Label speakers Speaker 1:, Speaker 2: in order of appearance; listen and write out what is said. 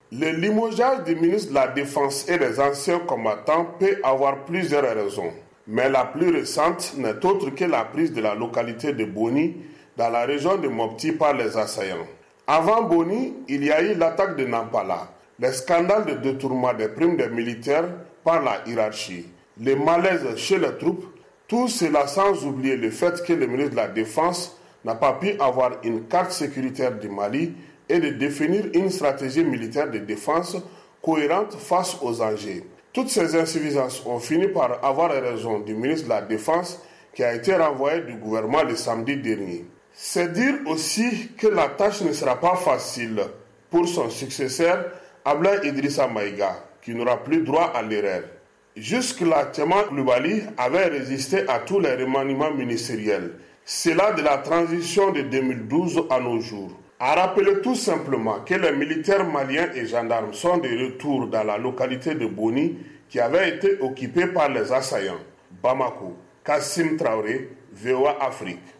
Speaker 1: Le limogeage du ministre de la Défense et des anciens combattants peut avoir plusieurs raisons. Mais la plus récente n'est autre que la prise de la localité de Boni dans la région de Mopti par les assaillants. Avant Boni, il y a eu l'attaque de Nampala, les scandales de détournement des primes des militaires par la hiérarchie, les malaises chez les troupes, tout cela sans oublier le fait que le ministre de la Défense n'a pas pu avoir une carte sécuritaire du Mali et de définir une stratégie militaire de défense cohérente face aux enjeux. Toutes ces insuffisances ont fini par avoir raison du ministre de la Défense qui a été renvoyé du gouvernement le samedi dernier. C'est dire aussi que la tâche ne sera pas facile pour son successeur, Abdoulaye Idrissa Maïga, qui n'aura plus droit à l'erreur. Jusque-là, Tchema Coulibaly avait résisté à tous les remaniements ministériels. C'est là de la transition de 2012 à nos jours. A rappeler tout simplement que les militaires maliens et gendarmes sont de retour dans la localité de Boni qui avait été occupée par les assaillants. Bamako, Kassim Traoré, VOA Afrique.